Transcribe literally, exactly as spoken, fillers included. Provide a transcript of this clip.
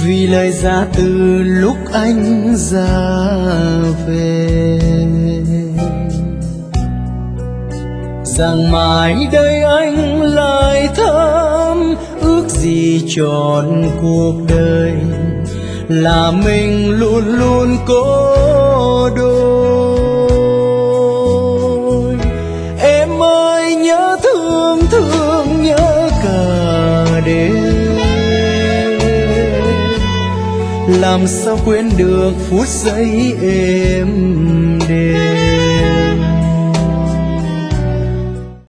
vì lời ra từ lúc anh ra về, rằng mãi đây anh lại thắm ước gì trọn cuộc đời là mình luôn luôn có đôi. Em ơi nhớ thương thương nhớ cả đêm, làm sao quên được phút giây êm đềm.